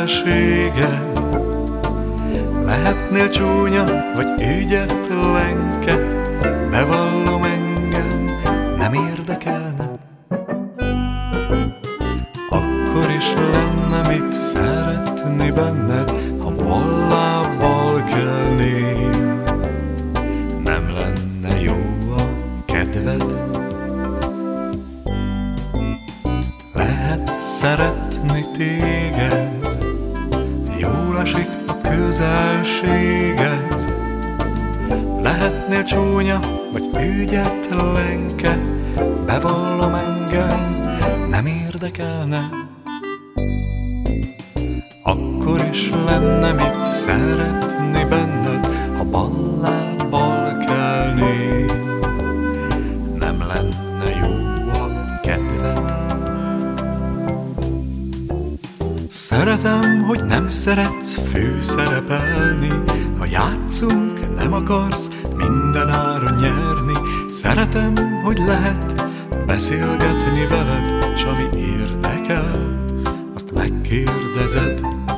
közelséged. Lehetnél csúnya, vagy ügyetlenke, bevallom, engem nem érdekelne. Akkor is lenne mit szeretni benned, ha ballábbal kelnél. Nem lenne jó a kedved. Lehet szeretni téged, jól esik a közelséged. Lehetnél csúnya, vagy ügyetlenke, bevallom, engem nem érdekelne. Akkor is lenne mit szeretni benned, ha ballábbal kelnél. Nem lenne jó a kedved. Szeretem, hogy nem szeretsz főszerepelni, ha játszunk, nem akarsz mindenáron nyerni. Szeretem, hogy lehet beszélgetni veled, s ami érdekel, azt megkérdezed.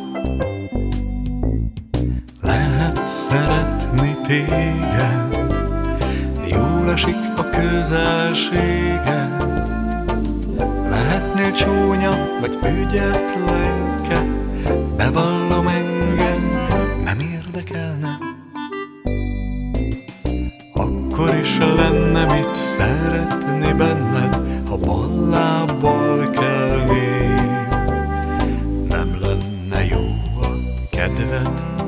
Lehet szeretni téged, jól esik a közelséged. Lehetnél csúnya, vagy ügyetlenke, bevallom, engem nem érdekelne. Akkor is lenne mit szeretni benned, ha ballábbal kelnél. Nem lenne jó a kedved.